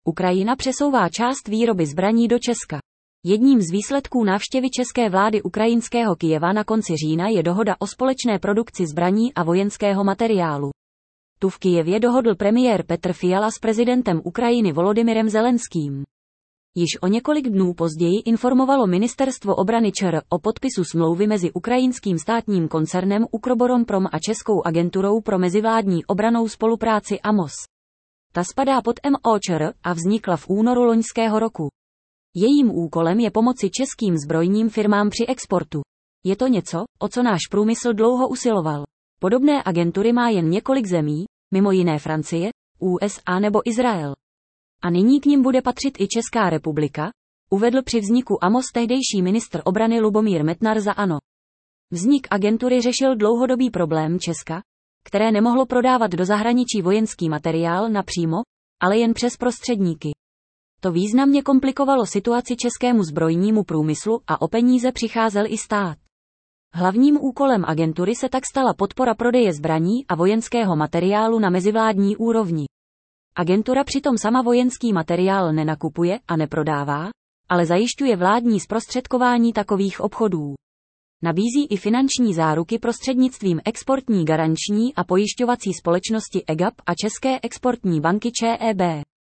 Ukrajina přesouvá část výroby zbraní do Česka. Jedním z výsledků návštěvy české vlády ukrajinského Kyjeva na konci října je dohoda o společné produkci zbraní a vojenského materiálu. Tu v Kyjevě dohodl premiér Petr Fiala s prezidentem Ukrajiny Volodymyrem Zelenským. Již o několik dnů později informovalo Ministerstvo obrany ČR o podpisu smlouvy mezi ukrajinským státním koncernem Ukroboronprom a Českou agenturou pro mezivládní obrannou spolupráci AMOS. Ta spadá pod MOČR a vznikla v únoru loňského roku. Jejím úkolem je pomoci českým zbrojním firmám při exportu. Je to něco, o co náš průmysl dlouho usiloval. Podobné agentury má jen několik zemí, mimo jiné Francie, USA nebo Izrael. A nyní k nim bude patřit i Česká republika, uvedl při vzniku AMOS tehdejší ministr obrany Lubomír Metnar za ANO. Vznik agentury řešil dlouhodobý problém Česka, které nemohlo prodávat do zahraničí vojenský materiál napřímo, ale jen přes prostředníky. To významně komplikovalo situaci českému zbrojnímu průmyslu a o peníze přicházel i stát. Hlavním úkolem agentury se tak stala podpora prodeje zbraní a vojenského materiálu na mezivládní úrovni. Agentura přitom sama vojenský materiál nenakupuje a neprodává, ale zajišťuje vládní zprostředkování takových obchodů. Nabízí i finanční záruky prostřednictvím exportní garanční a pojišťovací společnosti EGAP a České exportní banky ČEB.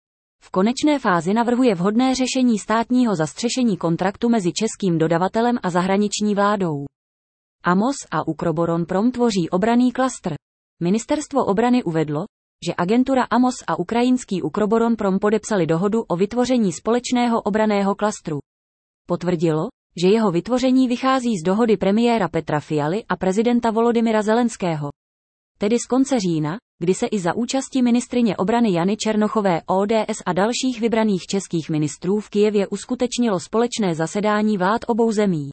V konečné fázi navrhuje vhodné řešení státního zastřešení kontraktu mezi českým dodavatelem a zahraniční vládou. AMOS a Ukroboronprom tvoří obranný klastr. Ministerstvo obrany uvedlo, že agentura AMOS a ukrajinský Ukroboronprom podepsali dohodu o vytvoření společného obranného klastru. Potvrdilo, že jeho vytvoření vychází z dohody premiéra Petra Fialy a prezidenta Volodymyra Zelenského. Tedy z konce října, kdy se i za účasti ministryně obrany Jany Černochové ODS a dalších vybraných českých ministrů v Kyjevě uskutečnilo společné zasedání vlád obou zemí.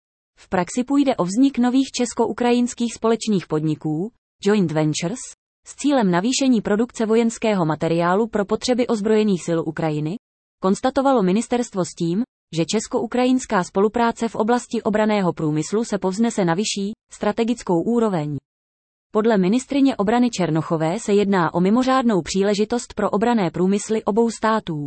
V praxi půjde o vznik nových česko-ukrajinských společných podniků, joint ventures, s cílem navýšení produkce vojenského materiálu pro potřeby ozbrojených sil Ukrajiny, konstatovalo ministerstvo s tím, že česko-ukrajinská spolupráce v oblasti obranného průmyslu se povznese na vyšší, strategickou úroveň. Podle ministryně obrany Černochové se jedná o mimořádnou příležitost pro obranné průmysly obou států.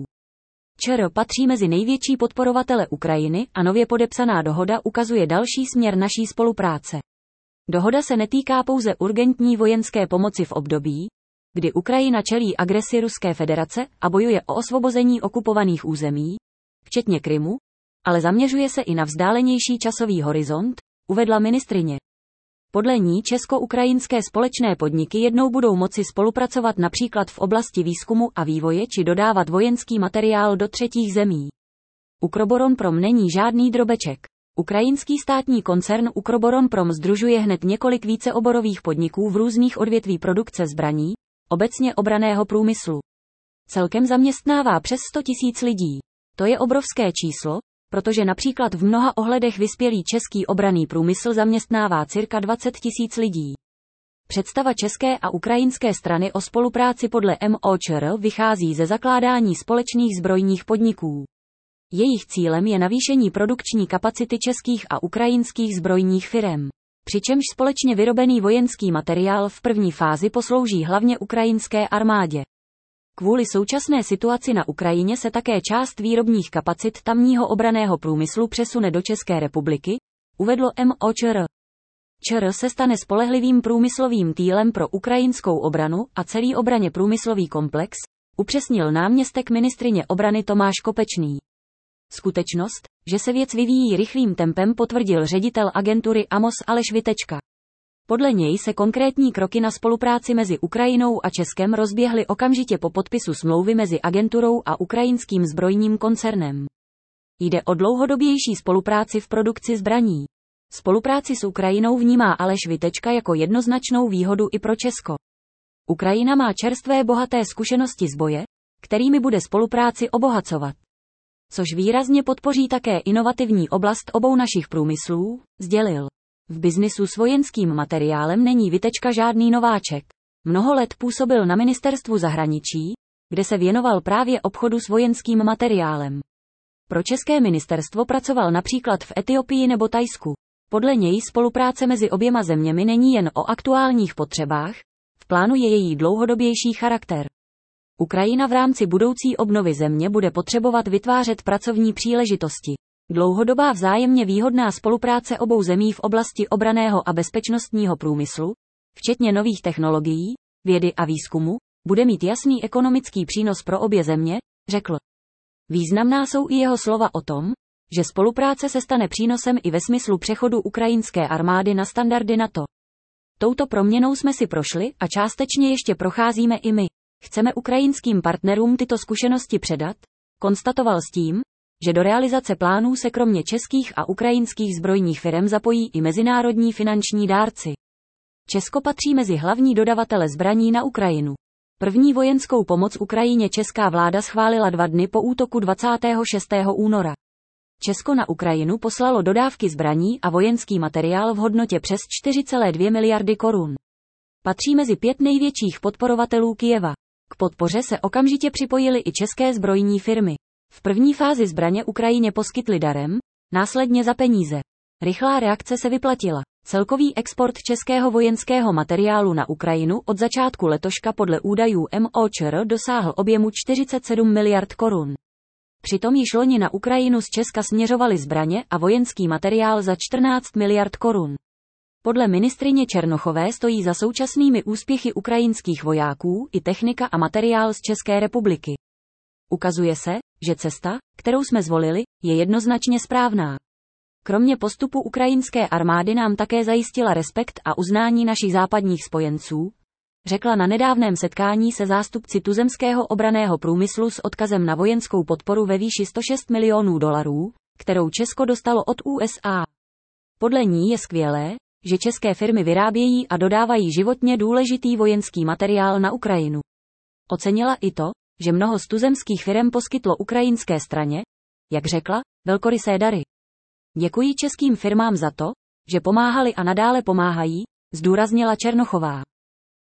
ČR patří mezi největší podporovatele Ukrajiny a nově podepsaná dohoda ukazuje další směr naší spolupráce. Dohoda se netýká pouze urgentní vojenské pomoci v období, kdy Ukrajina čelí agresi Ruské federace a bojuje o osvobození okupovaných území, včetně Krymu, ale zaměřuje se i na vzdálenější časový horizont, uvedla ministryně. Podle ní česko-ukrajinské společné podniky jednou budou moci spolupracovat například v oblasti výzkumu a vývoje či dodávat vojenský materiál do třetích zemí. Ukroboronprom není žádný drobeček. Ukrajinský státní koncern Ukroboronprom sdružuje hned několik víceoborových podniků v různých odvětví produkce zbraní, obecně obranného průmyslu. Celkem zaměstnává přes 100 000 lidí. To je obrovské číslo, protože například v mnoha ohledech vyspělý český obranný průmysl zaměstnává cirka 20 000 lidí. Představa české a ukrajinské strany o spolupráci podle MOČR vychází ze zakládání společných zbrojních podniků. Jejich cílem je navýšení produkční kapacity českých a ukrajinských zbrojních firem. Přičemž společně vyrobený vojenský materiál v první fázi poslouží hlavně ukrajinské armádě. Kvůli současné situaci na Ukrajině se také část výrobních kapacit tamního obranného průmyslu přesune do České republiky, uvedlo MOČR. ČR se stane spolehlivým průmyslovým týlem pro ukrajinskou obranu a celý obraně průmyslový komplex, upřesnil náměstek ministryně obrany Tomáš Kopečný. Skutečnost, že se věc vyvíjí rychlým tempem, potvrdil ředitel agentury AMOS Aleš Vitečka. Podle něj se konkrétní kroky na spolupráci mezi Ukrajinou a Českem rozběhly okamžitě po podpisu smlouvy mezi agenturou a ukrajinským zbrojním koncernem. Jde o dlouhodobější spolupráci v produkci zbraní. Spolupráci s Ukrajinou vnímá Aleš Vitečka jako jednoznačnou výhodu i pro Česko. Ukrajina má čerstvé bohaté zkušenosti z boje, kterými bude spolupráci obohacovat. Což výrazně podpoří také inovativní oblast obou našich průmyslů, sdělil. V biznisu s vojenským materiálem není Vitečka žádný nováček. Mnoho let působil na ministerstvu zahraničí, kde se věnoval právě obchodu s vojenským materiálem. Pro české ministerstvo pracoval například v Etiopii nebo Thajsku. Podle něj spolupráce mezi oběma zeměmi není jen o aktuálních potřebách, v plánu je její dlouhodobější charakter. Ukrajina v rámci budoucí obnovy země bude potřebovat vytvářet pracovní příležitosti. Dlouhodobá vzájemně výhodná spolupráce obou zemí v oblasti obranného a bezpečnostního průmyslu, včetně nových technologií, vědy a výzkumu, bude mít jasný ekonomický přínos pro obě země, řekl. Významná jsou i jeho slova o tom, že spolupráce se stane přínosem i ve smyslu přechodu ukrajinské armády na standardy NATO. Touto proměnou jsme si prošli a částečně ještě procházíme i my. Chceme ukrajinským partnerům tyto zkušenosti předat, konstatoval s tím, že do realizace plánů se kromě českých a ukrajinských zbrojních firem zapojí i mezinárodní finanční dárci. Česko patří mezi hlavní dodavatele zbraní na Ukrajinu. První vojenskou pomoc Ukrajině česká vláda schválila 2 dny po útoku 26. února. Česko na Ukrajinu poslalo dodávky zbraní a vojenský materiál v hodnotě přes 4,2 miliardy korun. Patří mezi 5 největších podporovatelů Kyjeva. K podpoře se okamžitě připojily i české zbrojní firmy. V první fázi zbraně Ukrajině poskytli darem, následně za peníze. Rychlá reakce se vyplatila. Celkový export českého vojenského materiálu na Ukrajinu od začátku letoška podle údajů MOČR dosáhl objemu 47 miliard korun. Přitom již loni na Ukrajinu z Česka směřovaly zbraně a vojenský materiál za 14 miliard korun. Podle ministryně Černochové stojí za současnými úspěchy ukrajinských vojáků i technika a materiál z České republiky. Ukazuje se, že cesta, kterou jsme zvolili, je jednoznačně správná. Kromě postupu ukrajinské armády nám také zajistila respekt a uznání našich západních spojenců, řekla na nedávném setkání se zástupci tuzemského obranného průmyslu s odkazem na vojenskou podporu ve výši $106 milionů, kterou Česko dostalo od USA. Podle ní je skvělé, že české firmy vyrábějí a dodávají životně důležitý vojenský materiál na Ukrajinu. Ocenila i to, že mnoho z tuzemských firem poskytlo ukrajinské straně, jak řekla, velkorysé dary. Děkuji českým firmám za to, že pomáhali a nadále pomáhají, zdůraznila Černochová.